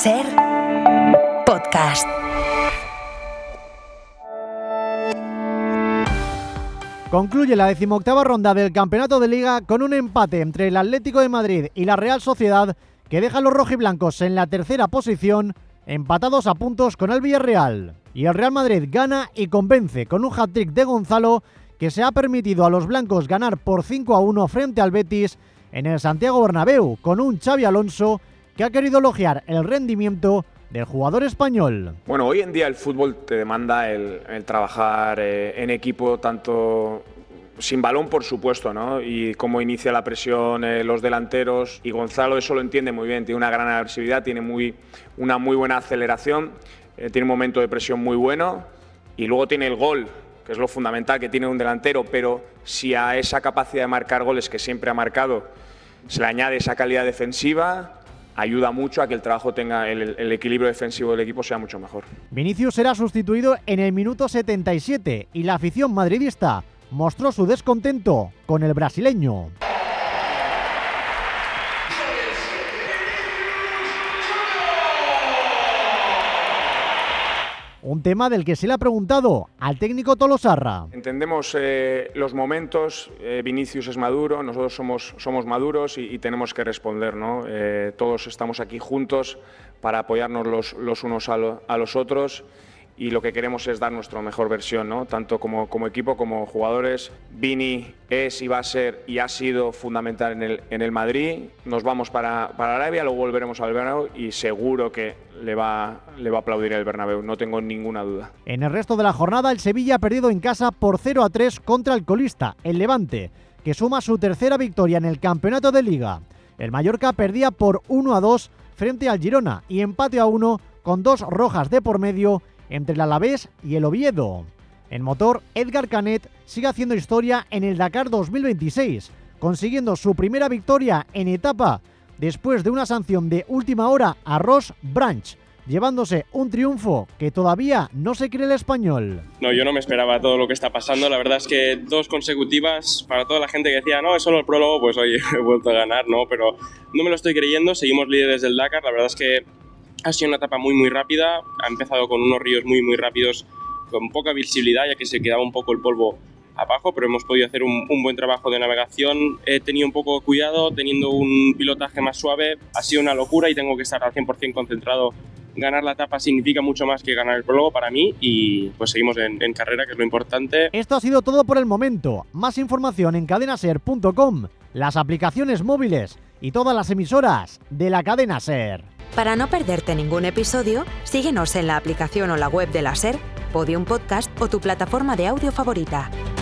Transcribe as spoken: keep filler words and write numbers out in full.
Ser Podcast. Concluye la decimoctava ronda del Campeonato de Liga con un empate entre el Atlético de Madrid y la Real Sociedad que deja a los rojiblancos en la tercera posición, empatados a puntos con el Villarreal. Y el Real Madrid gana y convence con un hat-trick de Gonzalo que se ha permitido a los blancos ganar por cinco a uno frente al Betis en el Santiago Bernabéu, con un Xabi Alonso que ha querido elogiar el rendimiento del jugador español. Bueno, hoy en día el fútbol te demanda el, el trabajar eh, en equipo, tanto sin balón, por supuesto, ¿no? Y cómo inicia la presión eh, los delanteros. Y Gonzalo eso lo entiende muy bien, tiene una gran agresividad, tiene muy, una muy buena aceleración, eh, tiene un momento de presión muy bueno y luego tiene el gol, que es lo fundamental que tiene un delantero, pero si a esa capacidad de marcar goles que siempre ha marcado se le añade esa calidad defensiva, ayuda mucho a que el trabajo tenga, el, el equilibrio defensivo del equipo sea mucho mejor. Vinicius será sustituido en el minuto setenta y siete y la afición madridista mostró su descontento con el brasileño. Un tema del que se le ha preguntado al técnico Tolosarra. Entendemos eh, los momentos, eh, Vinicius es maduro, nosotros somos, somos maduros y, y tenemos que responder, ¿no? Eh, todos estamos aquí juntos para apoyarnos los, los unos a, lo, a los otros y lo que queremos es dar nuestra mejor versión, ¿no? Tanto como, como equipo como jugadores. Vini es y va a ser y ha sido fundamental en el, en el Madrid. Nos vamos para, para Arabia, luego volveremos al Bernabéu y seguro que le va, le va a aplaudir el Bernabéu, no tengo ninguna duda. En el resto de la jornada, el Sevilla ha perdido en casa por cero a tres contra el colista, el Levante, que suma su tercera victoria en el Campeonato de Liga. El Mallorca perdía por uno a dos frente al Girona y empate a uno con dos rojas de por medio entre el Alavés y el Oviedo. En motor, Edgar Canet sigue haciendo historia en el Dakar dos mil veintiséis, consiguiendo su primera victoria en etapa después de una sanción de última hora a Ross Branch, llevándose un triunfo que todavía no se cree el español. No, yo no me esperaba todo lo que está pasando. La verdad es que dos consecutivas, para toda la gente que decía, no, es solo el prólogo, pues oye, he vuelto a ganar, ¿no? Pero no me lo estoy creyendo, seguimos líderes del Dakar. La verdad es que ha sido una etapa muy muy rápida, ha empezado con unos ríos muy muy rápidos, con poca visibilidad ya que se quedaba un poco el polvo abajo, pero hemos podido hacer un, un buen trabajo de navegación. He tenido un poco de cuidado, teniendo un pilotaje más suave, ha sido una locura y tengo que estar al cien por ciento concentrado. Ganar la etapa significa mucho más que ganar el prólogo para mí y pues seguimos en, en carrera, que es lo importante. Esto ha sido todo por el momento. Más información en cadena ser punto com, las aplicaciones móviles y todas las emisoras de la cadena SER. Para no perderte ningún episodio, síguenos en la aplicación o la web de la SER, Podium Podcast o tu plataforma de audio favorita.